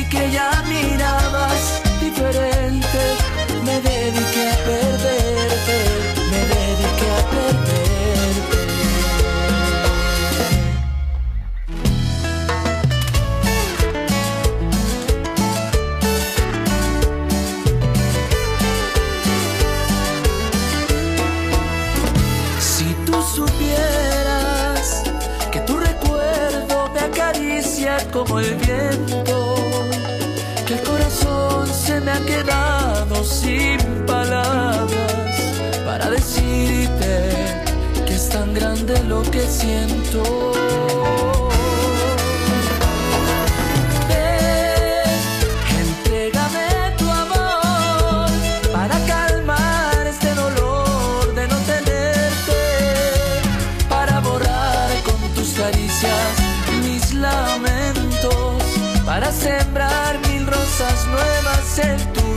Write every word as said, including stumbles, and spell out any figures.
que ya mirabas diferente, me dediqué a perderte, me dediqué a perderte. Si tú supieras que tu recuerdo me acaricia como el viento, que el corazón se me ha quedado sin palabras para decirte que es tan grande lo que siento. Ven, entrégame tu amor para calmar este dolor de no tenerte, para borrar con tus caricias mis lamentos, para sembrar mil rosas nuevas en tu